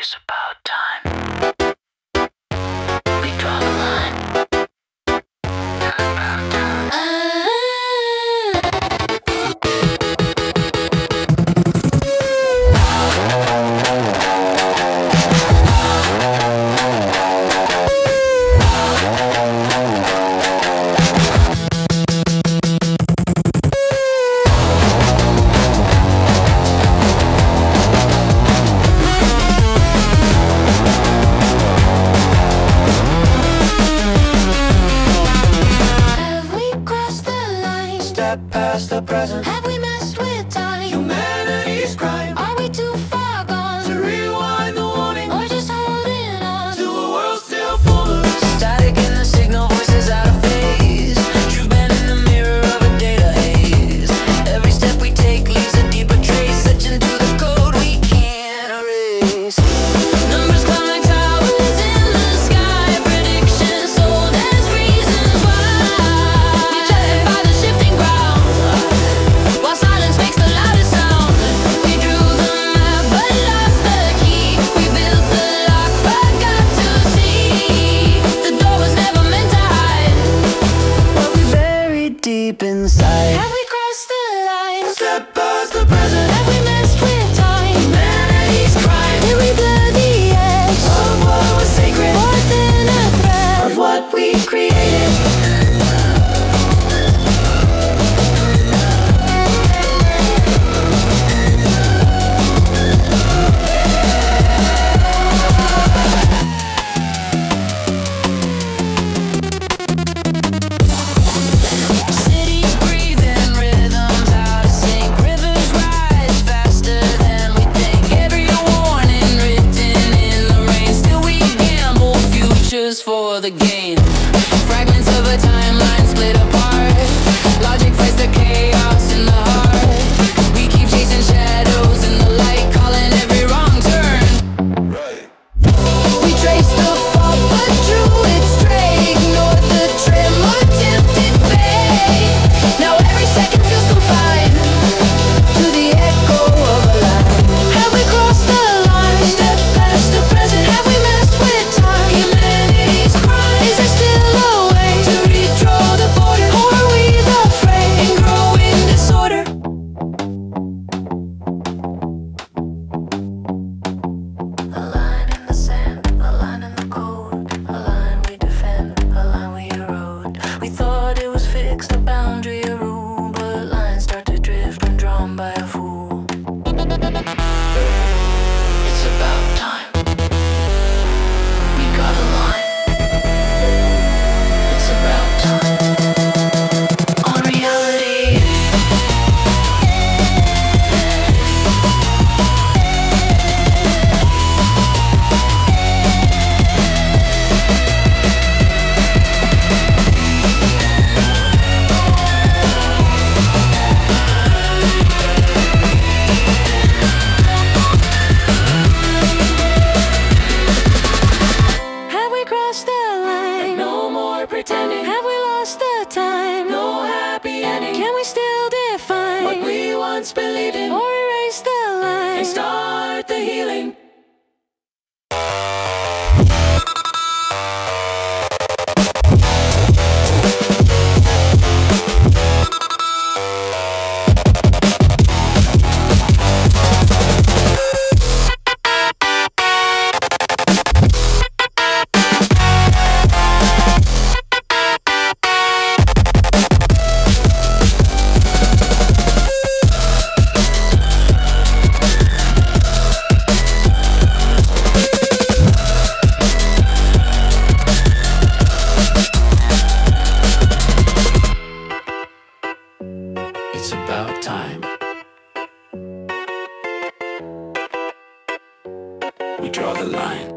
It's about time. We draw the line. It's about time. Past the present. Have we messed with time? Humanity's crime. Are we too far gone To rewind the warning. or just holding on To a world still full of Static in the signal, voices out of phase. Truth bent in the mirror of a data haze. Every step we take leaves a deeper trace, searching through the code we can't erase. Numbers climb like towers in the sky, predictions sold as reasons why. We justify the shifting ground, while silence makes the loudest sound. We drew the map but lost the key. We built the lock, forgot to see. The door was never meant to hide what we buried deep inside. Have we crossed the line? step past the present. Have we messed with time? Humanity's crime. Did we blur the edge? Of what was sacred. More thin a thread Of what we created. Cities breathing rhythms out of sync. Rivers rise faster than we think. Every warning written in the rain. Still we gamble futures for the gain. Fragments of a timeline split apart. Logic fights the chaos in the heart. We keep chasing shadows in the light, calling every wrong turn. We traced the fall but drew it straight. Ignored the tremor, tempted fate. Now every second feels confined to the echo of a line. Have we crossed the line? Step past the present. Have we messed with time? Humanity's crime. Is there still a way to redraw the border? Or are we the fray and grow in disorder? A line in the sand, a line in the code, a line we defend, a line we erode. We thought it was fixed, a boundary, a rule, but lines start to drift when drawn by a fool. It's about time. We got a line. It's about time. On reality. Have we crossed the line? No more pretending. Have we lost the time? No happy ending. Can we still define What we once believed in. or erase the line? And start the healing. It's about time. We draw the line.